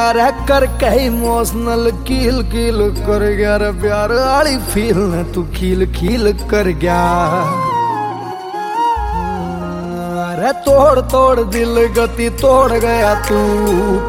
रे कर कई इमोशनल कील कील कर गया रे प्यार वाली फील ने तू खील खील कर गया रे तोड़ तोड़ दिल गति तोड़ गया तू